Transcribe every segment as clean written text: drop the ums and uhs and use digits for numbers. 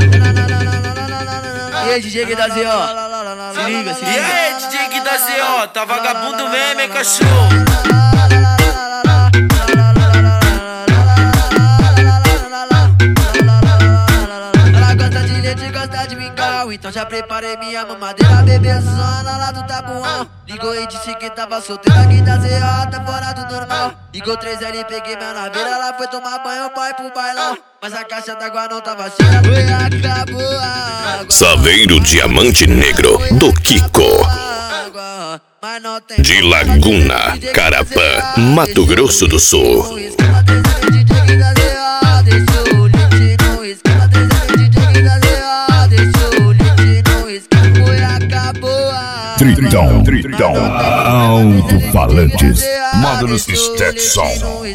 E aí, DJ Guida Z, ó. Se liga, se liga. E aí, DJ Guida Z, ó. Tá vagabundo mesmo, hein, cachorro? Ela gosta de leite, gosta de mingau. Então já preparei minha mamadeira, bebezona lá do Tabuão. Ligou e disse que tava solteira, Guida Z, ó, tá fora do normal. Ligou 3L, peguei minha naveira, ela foi tomar banho, pai pro bailão. Mas a caixa d'água não tava cheia, foi acabou a água. Saveiro Diamante Negro do Kiko, de Laguna, Carapã, Mato Grosso do Sul. Tritão, alto-falantes, módulos Stetson.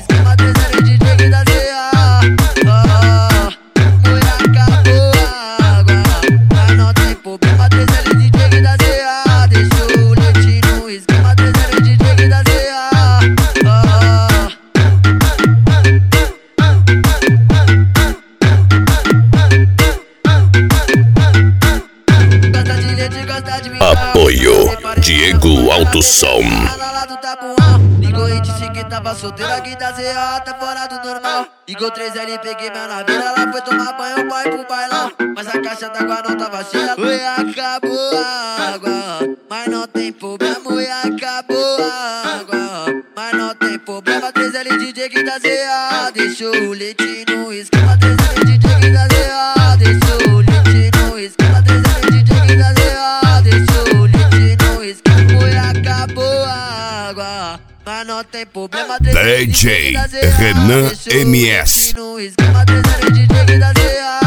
Apoio Diego Alto Som. Ligou e disse que tava solteira, Guida Z, ó, tá fora do normal. Ligou 3L, peguei minha naveira, ela foi tomar banho, pai pro bailão. Mas a caixa d'água não tava cheia, foi acabou a água. Mas não tem problema, foi acabou a água. Mas não tem problema, 3L, DJ Guida Z, ó, deixou o leite no esquema. 3L, DJ Guida Z, ó, deixou o leite no esquema. 3L, DJ Guida Z, ó, deixou o leite no esquema. Foi acabou a água. Mas não tem problema, DJ Renan MS. no esquema, 3L, DJ Guida Z, ó.